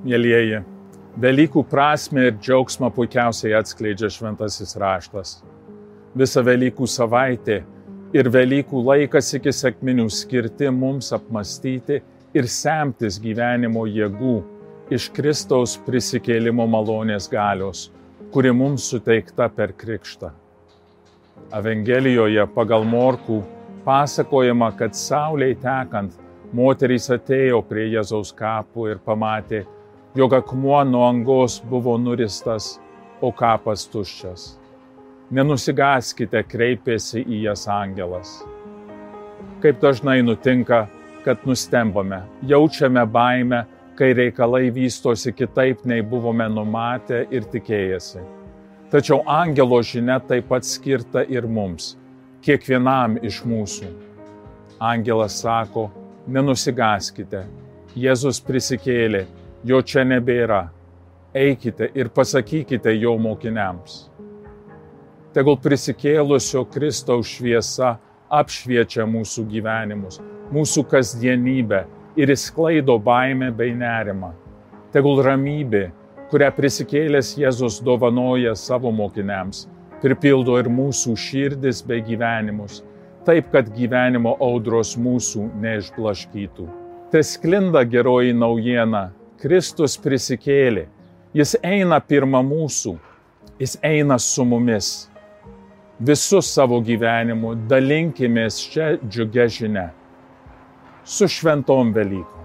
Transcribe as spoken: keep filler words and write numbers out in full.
Mielieji, Velykų prasmę ir džiaugsmą puikiausiai atskleidžia Šventasis raštas. Visa Velykų savaitė ir Velykų laikas iki sekminių skirti mums apmastyti ir semtis gyvenimo jėgų iš Kristaus prisikėlimo malonės galios, kuri mums suteikta per krikštą. Evangelijoje pagal Morkų pasakojama, kad saulei tekant moterys atėjo prie Jėzaus kapų ir pamatė, jog akmuo nuo angos buvo nuristas, o kapas tuščias. Nenusigaskite, kreipėsi į jas angelas. Kaip dažnai nutinka, kad nustembame, jaučiame baimę, kai reikalai vystosi kitaip, nei buvome numatę ir tikėjęsi. Tačiau angelo žinia taip pat skirta ir mums, kiekvienam iš mūsų. Angelas sako, nenusigaskite, Jėzus prisikėlė, jo čia nebėra. Eikite ir pasakykite jo mokiniams. Tegul prisikėlusio Kristaus šviesa apšviečia mūsų gyvenimus, mūsų kasdienybę ir išsklaido baimę bei nerimą. Tegul ramybė, kurią prisikėlęs Jėzus dovanoja savo mokiniams, pripildo ir mūsų širdis bei gyvenimus, taip, kad gyvenimo audros mūsų neišblaškytų. Te sklinda geroji naujiena. Kristus prisikėlė. Jis eina pirma mūsų. Jis eina su mumis. Visus savo gyvenimu dalinkimės čia džiugia žinia. Su šventom Velykom.